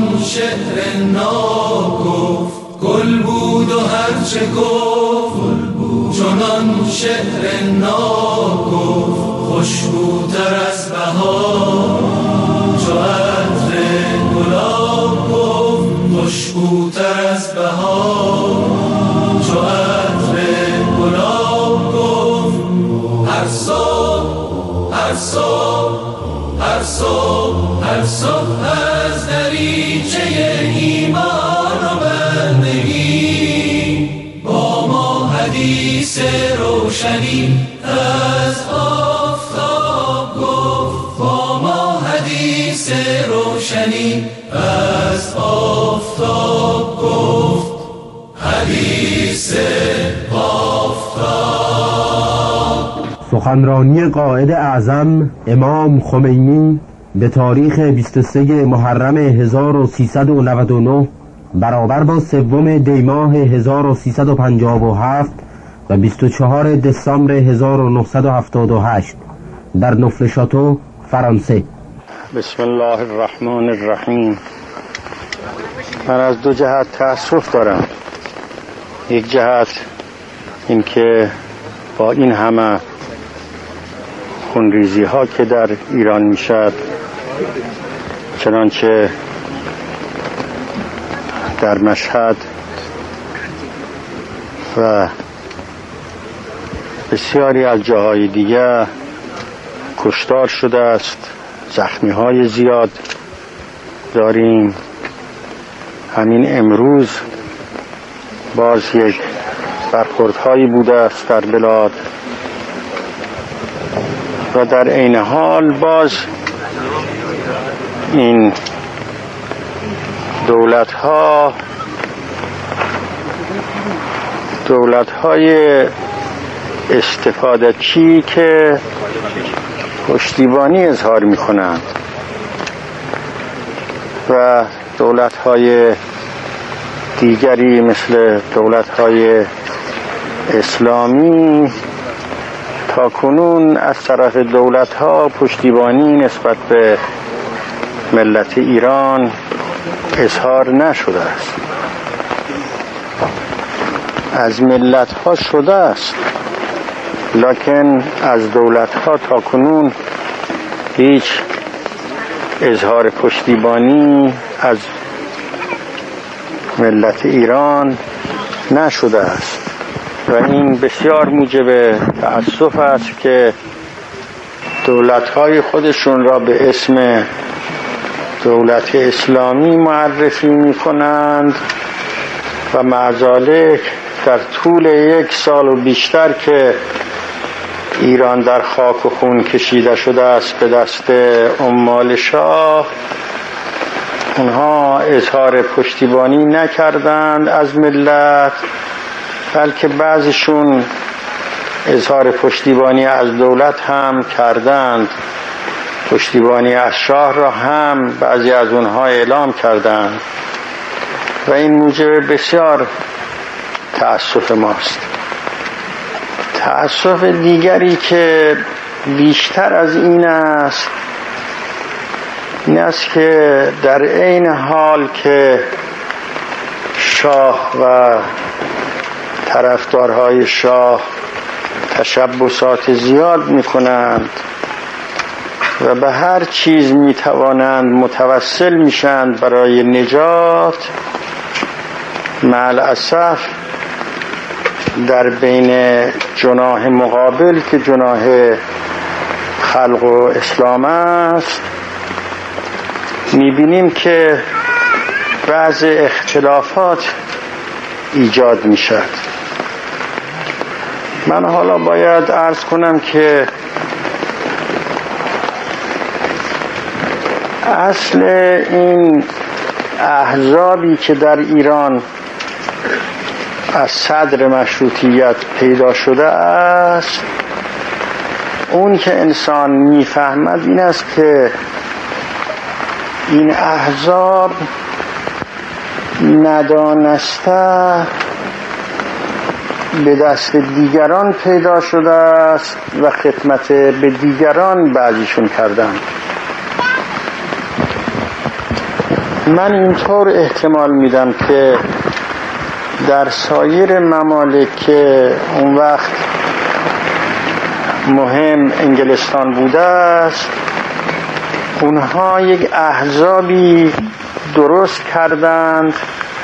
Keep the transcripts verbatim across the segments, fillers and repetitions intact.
شعر ناب گفت، گل بود و هرچه گفت. چنان شعر ناب گفت، خوشبوتر از بهار. چو عطر گلاب گفت، خوشبوتر از بهار. چو عطر گلاب گفت، هر صبح هر صبح هر صبح هر صبح از دریچه ایمان و بندگی با ما حدیث روشنی از آفتاب گفت. با ما حدیث روشنی از آفتاب گفت. حدیث آفتاب. سخنرانی قائد اعظم امام خمینی به تاریخ بیست و سه محرم هزار و سیصد و نود و نه برابر با سوم دی ماه هزار و سیصد و پنجاه و هفت و بیست و چهار دسامبر هزار و نهصد و هفتاد و هشت در نوفل شاتو، فرانسه. بسم الله الرحمن الرحیم. من از دو جهت تأسف دارم. یک جهت این که با این همه خونریزی ها که در ایران میشد، چنانچه در مشهد و بسیاری از جاهای دیگر کشتار شده است، زخمی های زیاد داریم. همین امروز باز یک برخوردهایی بوده است در بلاد و در عین حال باز این دولت ها دولت های استفاده‌چی که پشتیبانی اظهار می کنند و دولت های دیگری مثل دولت های اسلامی تا کنون از طرف دولت ها پشتیبانی نسبت به ملت ایران اظهار نشده است. از ملت ها شده است، لکن از دولت ها تا کنون هیچ اظهار پشتیبانی از ملت ایران نشده است و این بسیار موجب تأسف است که دولت‌های خودشون را به اسم دولت اسلامی معرفی می‌کنند و مع ذلک در طول یک سال و بیشتر که ایران در خاک و خون کشیده شده است به دست عمال شاه، اونها اظهار پشتیبانی نکردند از ملت، بلکه بعضیشون اظهار پشتیبانی از دولت هم کردند. پشتیبانی از شاه را هم بعضی از اونها اعلام کردند و این موجب بسیار تأسف ماست. تأسف دیگری که بیشتر از این است، این است که در عین حال که شاه و طرفدارهای شاه تشبثات زیاد میکنند و به هر چیز میتوانند متوسل میشند برای نجات، مع الاسف در بین جناح مقابل که جناح خلق و اسلام است میبینیم که بعض اختلافات ایجاد میشد. من حالا باید عرض کنم که اصل این احزابی که در ایران از صدر مشروطیت پیدا شده است، اون که انسان میفهمد این است که این احزاب ندانسته به دست دیگران پیدا شده است و خدمت به دیگران بعضیشون کردند. من اینطور احتمال میدم که در سایر ممالک که اون وقت مهم انگلستان بوده است، اونها یک احزابی درست کردند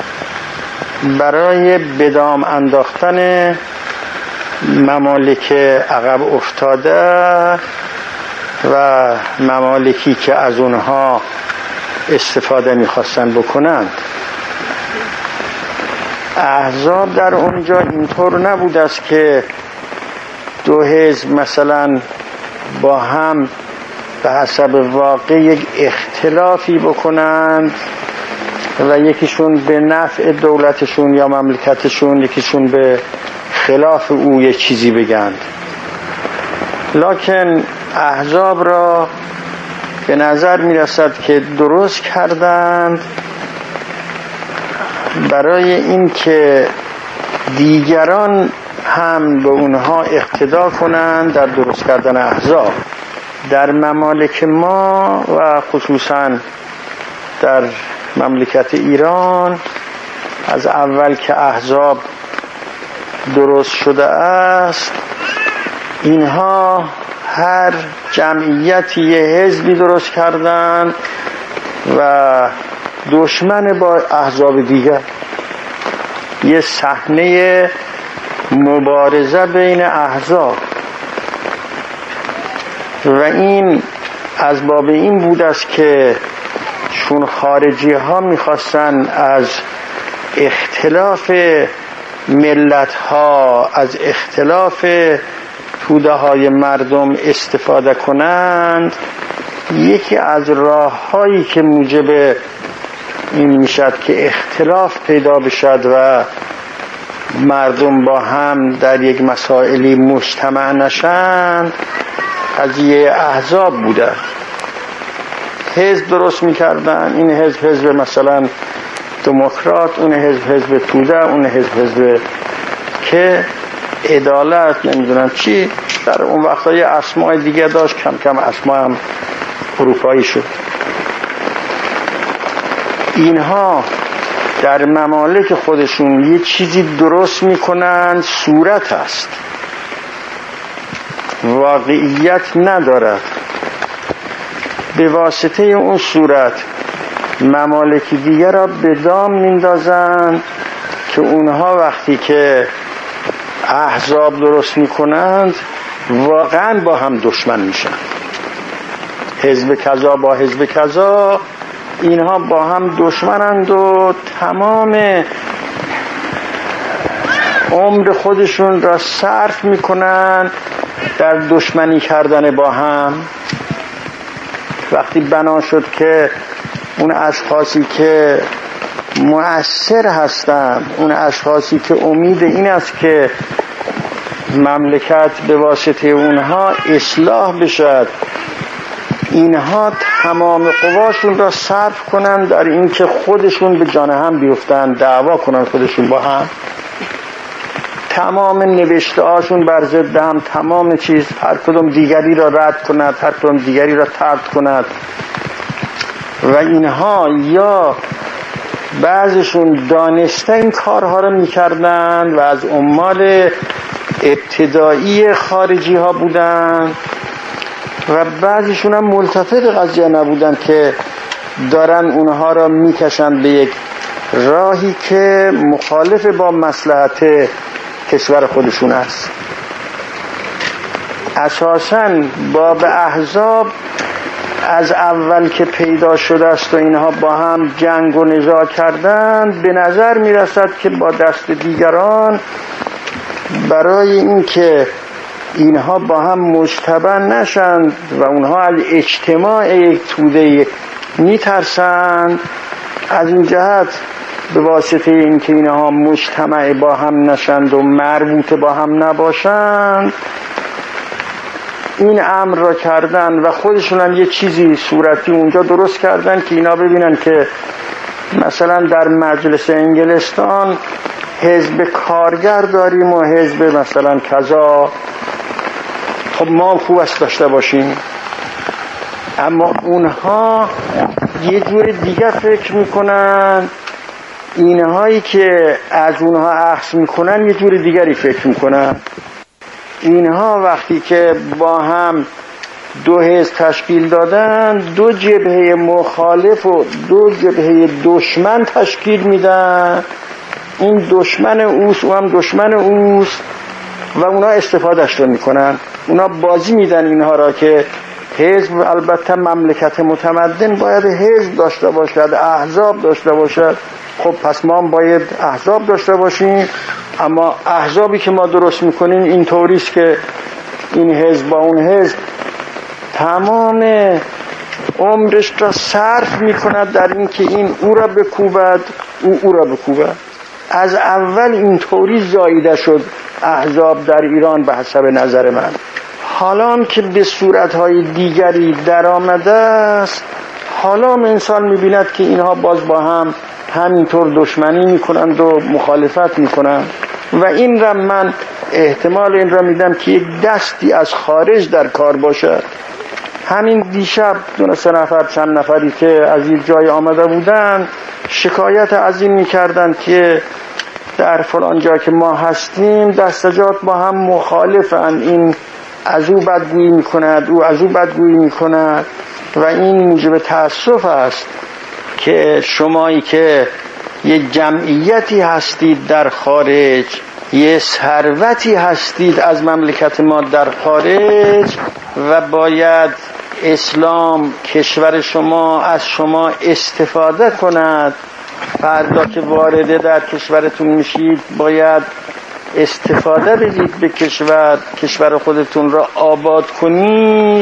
برای بدام انداختن ممالک عقب افتاده و ممالکی که از اونها استفاده میخواستن بکنند. احزاب در اونجا اینطور نبود است که دو حزب مثلا با هم به حسب واقع یک اختلافی بکنند و یکیشون به نفع دولتشون یا مملکتشون، یکیشون به خلاف او یک چیزی بگند. لکن احزاب را به نظر می رسد که درست کردند برای این که دیگران هم به اونها اقتدا کنند در درست کردن احزاب. در ممالک ما و خصوصا در مملکت ایران از اول که احزاب درست شده است، اینها هر جمعیتی یه حزبی درست کردند و دشمن با احزاب دیگر، یه صحنه مبارزه بین احزاب. و این از باب این بود است که چون خارجی ها میخواستن از اختلاف ملت ها، از اختلاف توده های مردم استفاده کنند، یکی از راه هایی که موجب این میشد که اختلاف پیدا بشد و مردم با هم در یک مسائلی مجتمع نشند، قضیه احزاب بوده. حزب درست میکردن، این حزب حزب مثلا دموکرات، اون حزب حزب توده، اون حزب حزب که عدالت، نمیدونم چی. در اون وقتا یه اسمای دیگه داشت، کم کم اسما هم اروپایی شد. اینها در ممالک خودشون یه چیزی درست میکنن، صورت است، واقعیت ندارد. به واسطه اون صورت ممالک دیگر را به دام میندازن که اونها وقتی که احزاب درست میکنند واقعا با هم دشمن میشن. حزب کذا با حزب کذا، اینها با هم دشمنند و تمام عمر خودشون را صرف میکنن در دشمنی کردن با هم. وقتی بنا شد که اون اشخاصی که مؤثر هستند، اون اشخاصی که امید این است که مملکت به واسطه اونها اصلاح بشد، اینها تمام قواشون را صرف کنن در این که خودشون به جان هم بیفتن، دعوا کنن خودشون با هم، تمام نوشته هاشون بر ضد هم، تمام چیز، هر کدوم دیگری را رد کند، هر کدوم دیگری را طرد کند. و اینها یا بعضشون دانسته این کارها را میکردن و از عمال ابتدایی خارجی ها بودن و بعضیشون هم ملتفت قضیه نبودن که دارن اونها را میکشن به یک راهی که مخالف با مصلحت کشور خودشون است. اساساً باب احزاب از اول که پیدا شده است و اینها با هم جنگ و نزاع کردند، به نظر میرسد که با دست دیگران برای این که اینها با هم مجتمع نشند و اونها از اجتماع یک توده میترسند، از این جهت به واسطه این که اینها مجتمع با هم نشند و مربوط با هم نباشند، این امر را کردن و خودشون هم یه چیزی صورتی اونجا درست کردن که اینا ببینن که مثلا در مجلس انگلستان حزب کارگر داریم و حزب مثلا کذا، خب ما خوب است داشته باشیم. اما اونها یه جور دیگر فکر میکنن، اینهایی که از اونها اخذ میکنن یه جور دیگری فکر میکنن. اینها وقتی که با هم دو حزب تشکیل دادن، دو جبهه مخالف و دو جبهه دشمن تشکیل میدن. این دشمن اوست، او هم دشمن اوست و اونا استفادهش رو میکنن. اونا بازی میدن اینها را که حزب، البته مملکت متمدن باید حزب داشته باشد، احزاب داشته باشد. خب پس ما هم باید احزاب داشته باشیم، اما احزابی که ما درست میکنیم این طوریست که این حزب با اون حزب تمام عمرش را صرف میکند در این که این او را بکوبد، او او را بکوبد. از اول این طوری زاییده شد احزاب در ایران به حسب نظر من. حالا که به صورتهای دیگری در آمده است، حالا انسان میبیند که اینها باز با هم همینطور دشمنی میکنند و مخالفت میکنند و این را من احتمال این را میدم که یک دستی از خارج در کار باشد. همین دیشب دو سه نفر چند نفری که از یک جای آمده بودن شکایت از این میکردن که در فلان جا که ما هستیم دستجات با هم مخالفن، این از او بدگویی میکند، او از او بدگویی میکند و این موجب تأسف است که شمایی که یه جمعیتی هستید در خارج، یه ثروتی هستید از مملکت ما در خارج و باید اسلام کشور شما از شما استفاده کند. فردا که وارده در کشورتون میشید باید استفاده بدید به کشور، کشور خودتون را آباد کنید.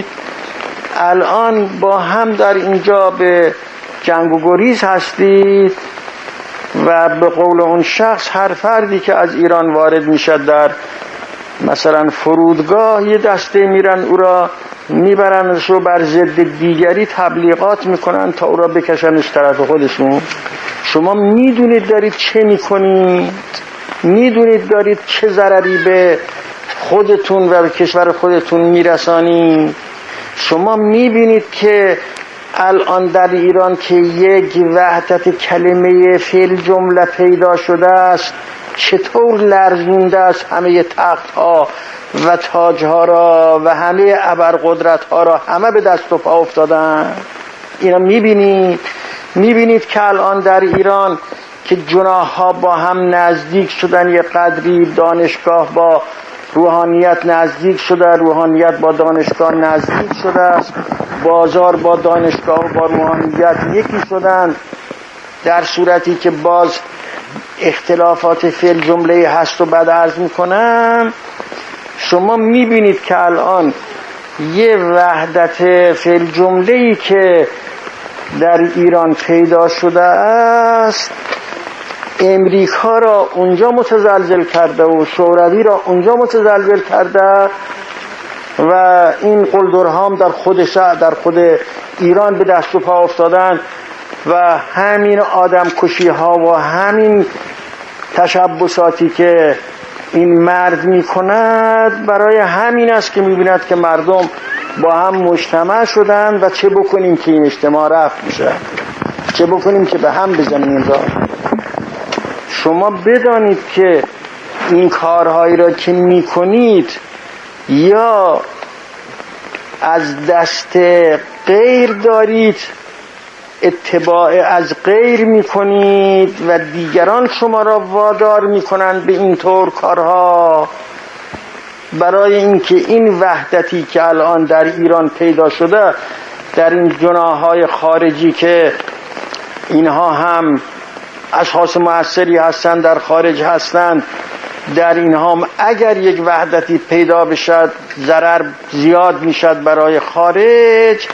الان با هم در اینجا به جنگ و گریز هستید و به قول اون شخص هر فردی که از ایران وارد میشد در مثلا فرودگاه یه دسته میرن او را میبرنش و بر ضد دیگری تبلیغات میکنن تا او را بکشنش طرف خودشون. شما میدونید دارید چه میکنید، میدونید دارید چه ضرری به خودتون و به کشور خودتون میرسانید. شما میبینید که الان در ایران که یک وحدت کلمه فعل جمله پیدا شده است چطور لرزونده است همه تخت ها و تاج ها را و همه ابرقدرت ها را همه به دست و پا افتادن. اینا میبینید میبینید که الان در ایران که جناح ها با هم نزدیک شدن، یک قدری دانشگاه با روحانیت نزدیک شده، روحانیت با دانشگاه نزدیک شده است، بازار با دانشگاه و با روحانیت یکی شدن، در صورتی که باز اختلافات فعل جمله هست و بعد عرض میکنم. شما میبینید که الان یه وحدت فعل جمله‌ای که در ایران پیدا شده است امریکا را اونجا متزلزل کرده و شوروی را اونجا متزلزل کرده و این قلدرها هم در خود شهر در خود ایران به دست و پا افتادن و همین آدم کشی ها و همین تشبساتی که این مرد می کند برای همین است که می بیند که مردم با هم مجتمع شدن و چه بکنیم که این اجتماع رفت میشه، چه بکنیم که به هم بزنیم را. شما بدانید که این کارهایی را که می کنید یا از دست غیر دارید، اتباع از غیر می کنید و دیگران شما را وادار می کنند به این طور کارها برای اینکه این وحدتی که الان در ایران پیدا شده در این جناح‌های خارجی که اینها هم اشخاص مؤثری هستند در خارج هستند، در اینها هم اگر یک وحدتی پیدا بشد ضرر زیاد میشد برای خارج.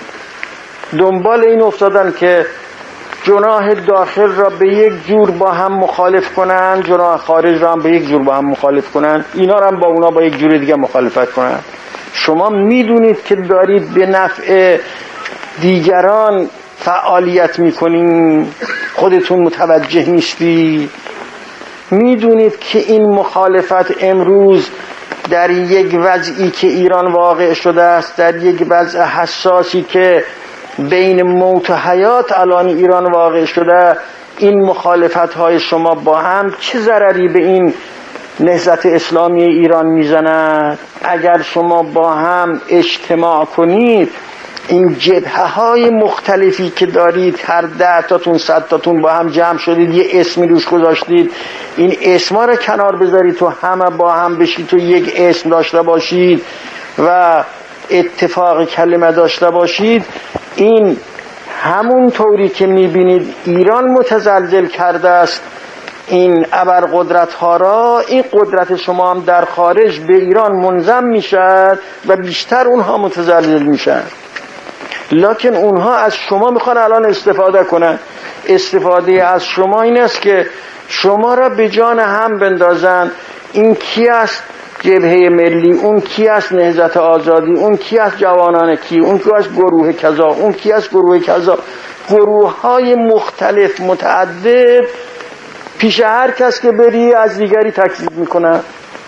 دنبال این افتادن که جناح داخل را به یک جور با هم مخالف کنند، جناح خارج را هم به یک جور با هم مخالف کنند، اینا را هم با اونا با یک جور دیگه مخالفت کنند. شما میدونید که دارید به نفع دیگران فعالیت میکنین، خودتون متوجه نیستی. میدونید که این مخالفت امروز در یک وضعی که ایران واقع شده است، در یک وضع حساسی که بین موت و حیات الان ایران واقع شده، این مخالفت های شما با هم چه ضرری به این نهضت اسلامی ایران میزند؟ اگر شما با هم اجتماع کنید، این جبهه های مختلفی که دارید، هر ده تاتون صد تاتون با هم جمع شدید، یه اسمی روش گذاشتید، این اسما رو کنار بذارید تو همه با هم بشید تو یک اسم داشته باشید و اتفاق کلمه داشته باشید، این همون طوری که میبینید ایران متزلزل کرده است این ابرقدرت ها را، این قدرت شما هم در خارج به ایران منضم میشد و بیشتر اونها متزلزل میشن. لکن اونها از شما میخوان الان استفاده کنن. استفاده از شما این است که شما را به جان هم بندازن. این کی است جبهه ملی، اون کی است نهضت آزادی، اون کی است جوانان کی، اون کی است گروه کذا، اون کی است گروه کذا. گروه های مختلف متعدد پیش هر کس که بری از دیگری تکذیب میکنن.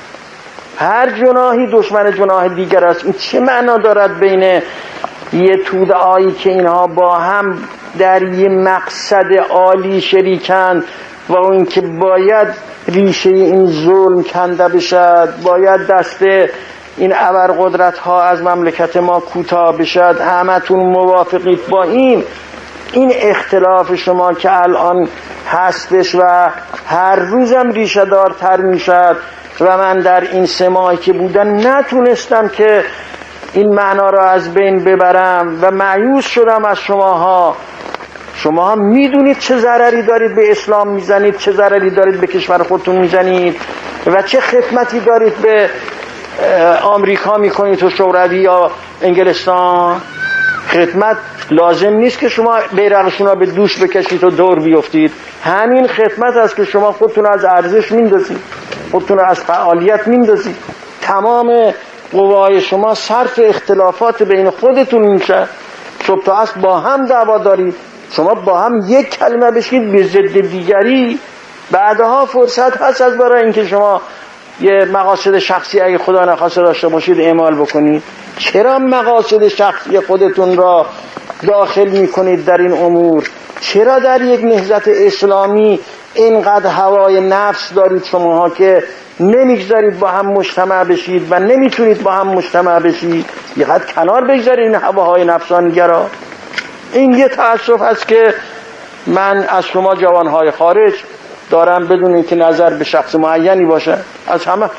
هر جناحی دشمن جناح دیگر است. این چه معنا دارد بین یه توده آیی که اینها با هم در یه مقصد عالی شریکند و اون که باید ریشه این ظلم کنده بشد، باید دست این ابرقدرت ها از مملکت ما کوتاه بشد، همتون موافقید با این این اختلاف شما که الان هستش و هر روزم ریشه دارتر میشد و من در این سه ماهی که بودن نتونستم که این معنا را از بین ببرم و مایوس شدم از شماها. شما هم میدونید چه ضرری دارید به اسلام میزنید، چه ضرری دارید به کشور خودتون میزنید و چه خدمتی دارید به آمریکا میکنید و شوروی یا انگلستان. خدمت لازم نیست که شما بیرقشون را به دوش بکشید و دور بیفتید. همین خدمت است که شما خودتون از ارزش میندازید، خودتون از فعالیت میندازید. تمام قوای شما صرف اختلافات بین خودتون میشه. صبح تا عصر با هم دعوا دارید، شما با هم یک کلمه بشید به ضد دیگری. بعدها فرصت هست از برای اینکه شما یه مقاصد شخصی اگه خدا نخواسته داشته باشید اعمال بکنید. چرا مقاصد شخصی خودتون را داخل میکنید در این امور؟ چرا در یک نهضت اسلامی اینقدر هوای نفس دارید شماها که نمیگذارید با هم مجتمع بشید و نمیتونید با هم مجتمع بشید؟ یقدر کنار بگذارید این هواهای نفسانگرا. این یه تأسف هست که من از شما جوانهای خارج دارم بدون اینکه نظر به شخص معینی باشه، از همه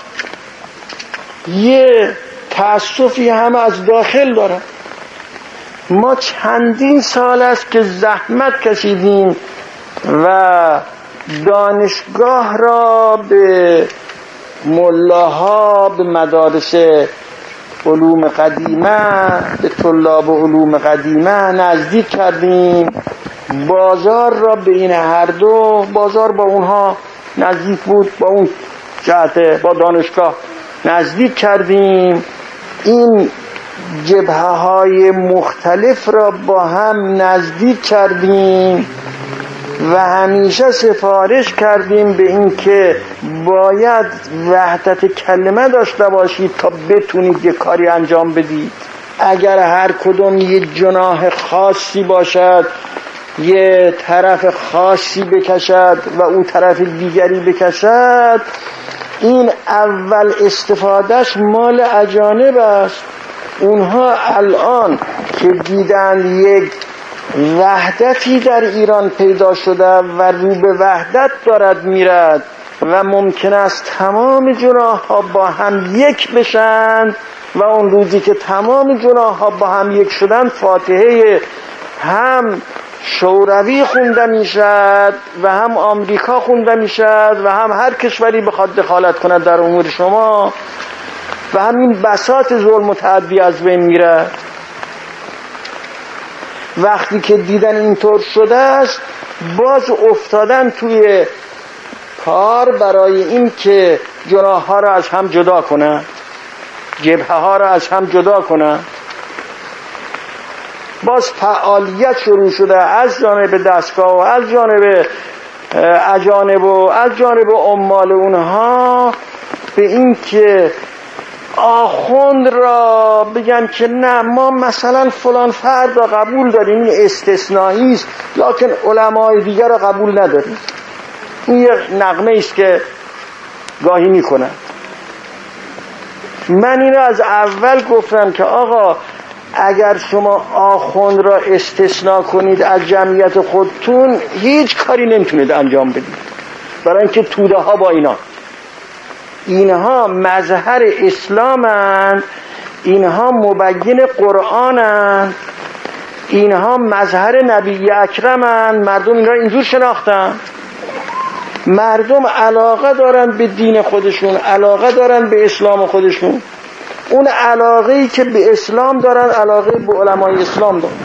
یه تأسفی هم از داخل دارم. ما چندین سال است که زحمت کشیدیم و دانشگاه را به ملاها، به مدارس علوم قدیمه، به طلاب علوم قدیمه نزدیک کردیم. بازار را به این هر دو، بازار با اونها نزدیک بود، با اون جهت با دانشگاه نزدیک کردیم. این جبهه های مختلف را با هم نزدیک کردیم و همیشه سفارش کردیم به این که باید وحدت کلمه داشته باشید تا بتونید یه کاری انجام بدید. اگر هر کدوم یه جناح خاصی باشد، یه طرف خاصی بکشد و اون طرف دیگری بکشد، این اول استفادهش مال اجانب است. اونها الان که دیدن یک وحدتی در ایران پیدا شده و رو به وحدت دارد میرد و ممکن است تمام جناح ها با هم یک بشن و اون روزی که تمام جناح ها با هم یک شدن، فاتحه هم شوروی خونده میشد و هم آمریکا خونده میشد و هم هر کشوری بخواد دخالت کند در امور شما و همین بساط ظلم و تعدی از بین میره. وقتی که دیدن اینطور شده است، باز افتادن توی کار برای این که جناح ها را از هم جدا کنند، جبهه ها را از هم جدا کنند. باز فعالیت شروع شده از جانب دستگاه و از جانب اجانب و از جانب عمال اونها به این که آخوند را بگن که نه ما مثلا فلان فرد را قبول داریم، این استثنایی است، لکن علمای دیگر را قبول نداریم. این یک نغمه است که گاهی میکنن. من این را از اول گفتم که آقا اگر شما آخوند را استثناء کنید از جمعیت خودتون هیچ کاری نمیتونید انجام بدید، برای اینکه توده ها با اینا اینها مظهر اسلامند، اینها مبین قرآنند، اینها مظهر نبی اکرمند. مردم این را اینجور شناختن. مردم علاقه دارن به دین خودشون، علاقه دارن به اسلام خودشون. اون علاقه‌ای که به اسلام دارن علاقه به علمای اسلام دارن.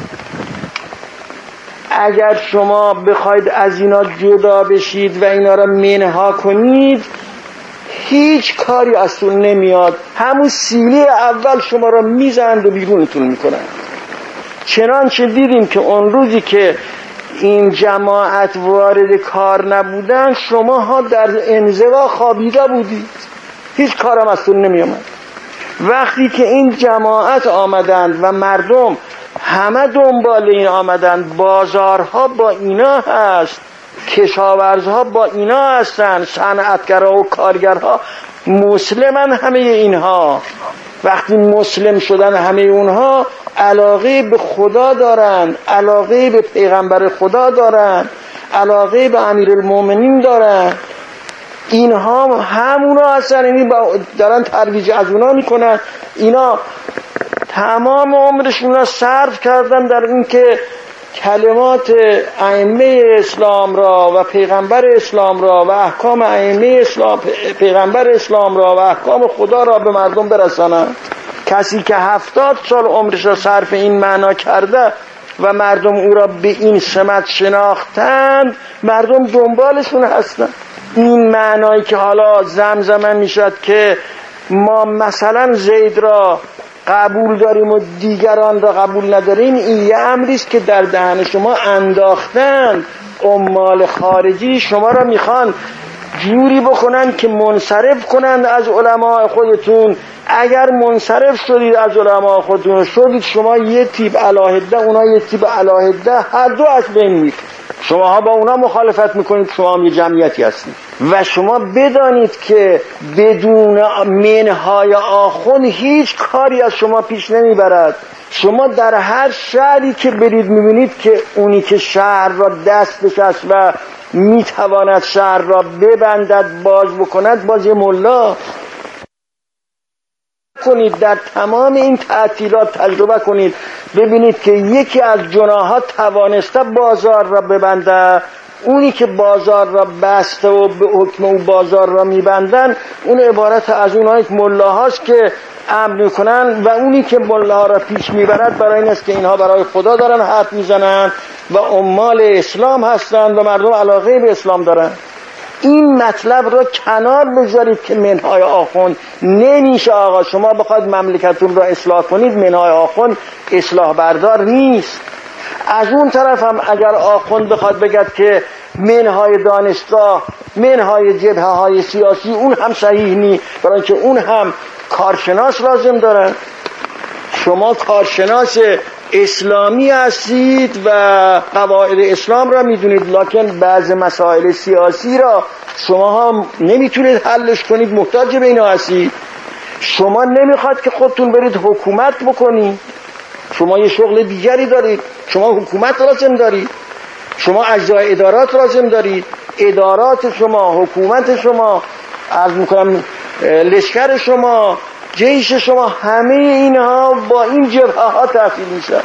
اگر شما بخواید از اینا جدا بشید و اینا را منها کنید هیچ کاری اصلا نمیاد. همون سیلی اول شما را میزنند و بیرونتون میکنن. چنانچه دیدیم که اون روزی که این جماعت وارد کار نبودن شما ها در انزوا خوابیده بودید، هیچ کارم اصلا نمیامد. وقتی که این جماعت آمدند و مردم همه دنبال این آمدند، بازارها با اینا هست، کشاورزها با اینا هستن، صنعتگرها و کارگرها مسلمن. همه اینها وقتی مسلم شدن همه اونها علاقه به خدا دارن، علاقه به پیغمبر خدا دارن، علاقه به امیرالمومنین دارن. اینها همونا هستن، یعنی دارن ترویج از اونا میکنن. اینا تمام عمرشون را صرف کردن در این که کلمات ائمه اسلام را و پیغمبر اسلام را و احکام ائمه اسلام پیغمبر اسلام را و احکام خدا را به مردم برسانند. کسی که هفتاد سال عمرش را صرف این معنا کرده و مردم او را به این سمت شناختند، مردم دنبالشون هستند. این معنایی که حالا زمزمه میشد که ما مثلا زید را قبول داریم و دیگران را قبول نداریم، این یه امریست که در دهن شما انداختن. عمال خارجی شما را میخوان جوری بکنن که منصرف کنند از علماء خودتون. اگر منصرف شدید از علماء خودتون، شدید شما یه تیپ علاهده، اونا یه تیپ علاهده، هر دو از بین میرید. شما ها با اونا مخالفت میکنید، شما هم یه جمعیتی هستید. و شما بدانید که بدون منهای آخوند هیچ کاری از شما پیش نمیبرد. شما در هر شهری که برید میبینید که اونی که شهر را دستش است و میتواند شهر را ببندد، باز بکند، باز یه ملا کنید. در تمام این تعطیلات تجربه کنید، ببینید که یکی از جناحات توانسته بازار را ببنده. اونی که بازار را بسته و به حکم او بازار را میبندن، اون عبارت از اونایی که ملاهاست که امر میکنن، و اونی که ملاها را پیش میبرد برای این است که اینها برای خدا دارن حرف میزنن و عمال اسلام هستند و مردم علاقه به اسلام دارن. این مطلب را کنار بذارید که منهای آخوند نمیشه. آقا شما بخواید مملکتون را اصلاح کنید، منهای آخوند اصلاح بردار نیست. از اون طرف هم اگر آخوند بخواد بگد که منهای دانشگاه، منهای جبهه های سیاسی، اون هم صحیح نیست، برای اینکه اون هم کارشناس لازم داره. شما کارشناس اسلامی هستید و قواعد اسلام را میدونید، لکن بعض مسائل سیاسی را شما هم نمیتونید حلش کنید، محتاج به اینا هستید. شما نمیخواد که خودتون برید حکومت بکنید، شما یه شغل دیگری دارید، شما حکومت لازم دارید، شما اجزای ادارات لازم دارید. ادارات شما، حکومت شما، عرض میکنم لشکر شما، جیش شما، همه اینها با این جبهه ها تحصیل میشن،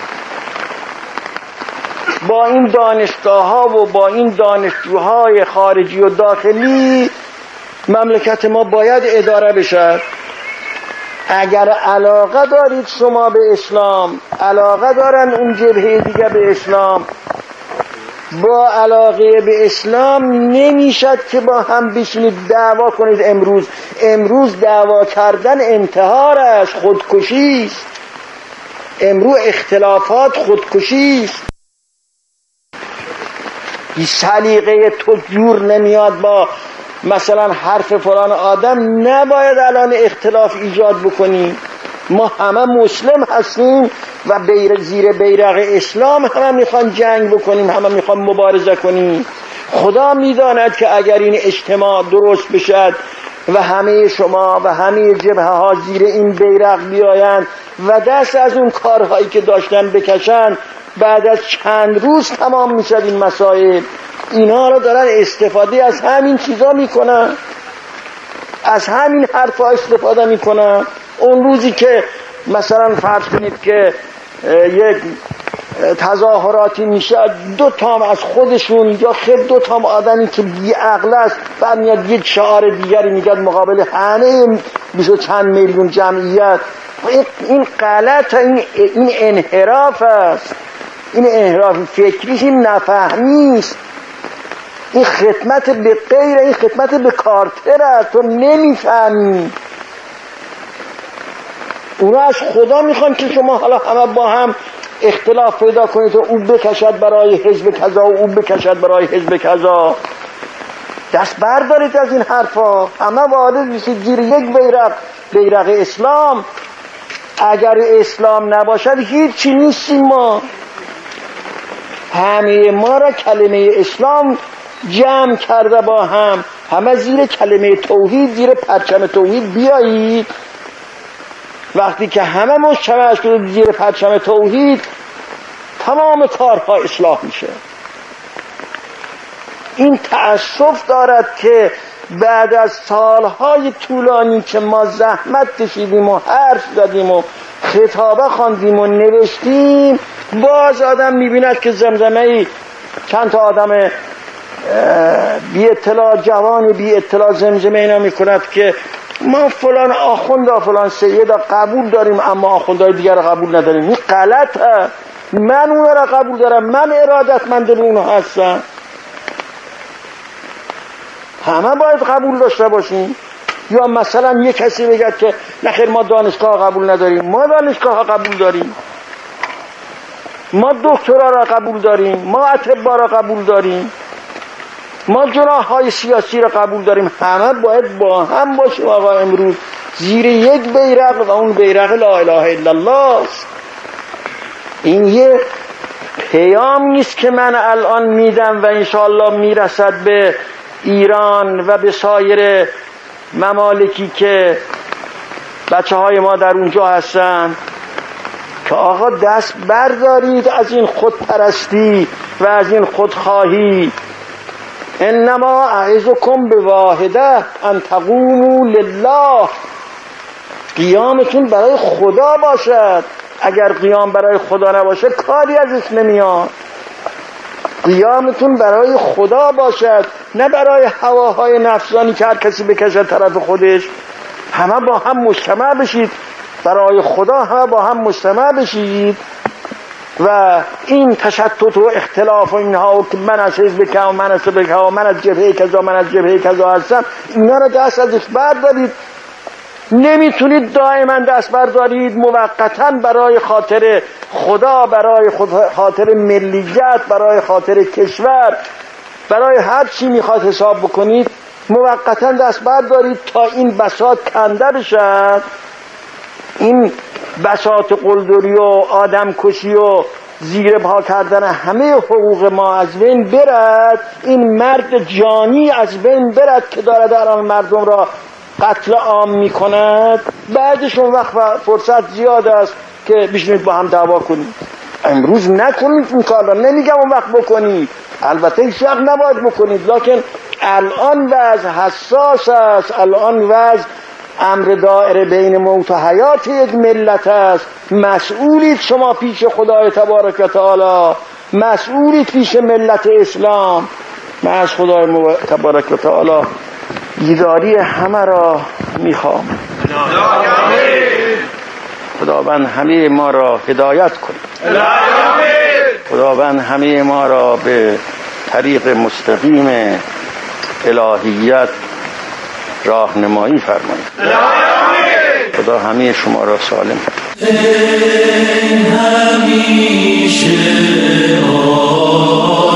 با این دانشگاه ها و با این دانشجوهای خارجی و داخلی مملکت ما باید اداره بشه. اگر علاقه دارید شما به اسلام، علاقه دارن اون جبهه دیگه به اسلام، با علاقه به اسلام نمیشد که با هم بشینید دعوا کنید. امروز امروز دعوا کردن انتحار است، خودکشی است. امروز اختلافات خودکشی است. سلیقه تو جور نمیاد با مثلا حرف فلان آدم نباید الان اختلاف ایجاد بکنی. ما همه مسلم هستیم و بیر زیر بیرق اسلام همه میخوان جنگ بکنیم، همه میخوان مبارزه کنیم. خدا میداند که اگر این اجتماع درست بشد و همه شما و همه جبهه ها زیر این بیرق بیایند و دست از اون کارهایی که داشتن بکشن، بعد از چند روز تمام میشد این مسائل. اینا رو دارن استفاده از همین چیزا میکنن، از همین حرفا استفاده میکنن. اون روزی که مثلا فرض کنید که یک تظاهراتی میشه، دو تام از خودشون یا خیلی دو تام آدمی که بی عقل است بعد میاد یک شعار دیگری میگه مقابل همه بیست و چند میلیون جمعیت. این غلط، این این انحراف است، این انحراف فکری، این نفهمی است، این خدمت به غیر، این خدمت به کارتر است. تو نمیفهمی. اونا از خدا میخوان که شما حالا همه با هم اختلاف پیدا کنید و او بکشد برای حزب کذا و او بکشد برای حزب کذا. دست بردارید از این حرفا، همه وارد بشید زیر یک بیرق، بیرق اسلام. اگر اسلام نباشد هیچی نیستیم. ما همه ما را کلمه اسلام جمع کرده با هم، همه زیر کلمه توحید، زیر پرچم توحید بیایید. وقتی که همه مجتمع شده زیر پرچم توحید، تمام کارها اصلاح میشه. این تأسف دارد که بعد از سالهای طولانی که ما زحمت کشیدیم و حرف زدیم و خطابه خواندیم و نوشتیم، باز آدم میبیند که زمزمه‌ای چند تا آدم بی اطلاع، جوان بی اطلاع زمزمه اینا میکند که ما فلان آخوندا فلان سیدا قبول داریم اما آخوندهای دیگر را قبول نداریم. این غلطه. من اونا را قبول دارم، من ارادتمند اونها هستم. همه باید قبول داشته باشیم. یا مثلا یک کسی بگه که نخیر ما دانشگاه قبول نداریم. ما دانشگاه قبول داریم، ما دکترا را قبول داریم، ما اطباء را قبول داریم، ما جناح های سیاسی را قبول داریم. همه باید با هم باشیم. آقا امروز زیر یک بیرق و اون بیرق لا اله الا الله است. این یه پیام نیست که من الان میدم و انشاءالله میرسد به ایران و به سایر ممالکی که بچه های ما در اونجا هستن که آقا دست بردارید از این خودپرستی و از این خودخواهی. انما اعظکم بواحده ان تقوموا لله. قیامتون برای خدا باشد. اگر قیام برای خدا نباشه کاری ازش نمیاد. قیامتون برای خدا باشد، نه برای هواهای نفسانی که هر کسی بکشه طرف خودش. همه با هم مجتمع بشید، برای خدا همه با هم مجتمع بشید. و این تشتت و اختلاف و اینها و که من از حزب که و من از حزب که و من از جبهه کذا من از جبهه کذا هستم، اینا رو دست ازش بردارید. نمیتونید دائما دست بردارید. موقتا برای خاطر خدا، برای خاطر ملیت، برای خاطر کشور، برای هر چی میخواد حساب بکنید موقتا دست بردارید تا این بساط کنده بشد. این بساط قلدری و آدم کشی و زیر پا کردن همه حقوق ما از بین برد. این مرد جانی از بین برد که داره در آن مردم را قتل عام می کند. بعدش اون وقت فرصت زیاد است که بشینید با هم دعوا کنید. امروز نکنید این کار را. نمیگم اون وقت بکنید، البته هیچ وقت نباید بکنید، لکن الان وضع حساس است. الان وضع امر دائره بین موت و حیات یک ملت است. مسئولید شما پیش خدای تبارک و تعالی، مسئولید پیش ملت اسلام. من از خدای تبارک و تعالی بیداری همه را میخوام. خداوند همه ما را هدایت کن. خداوند همه ما را به طریق مستقیم الهیت راهنمایی فرماید. خدا همه شما را سالم همیشه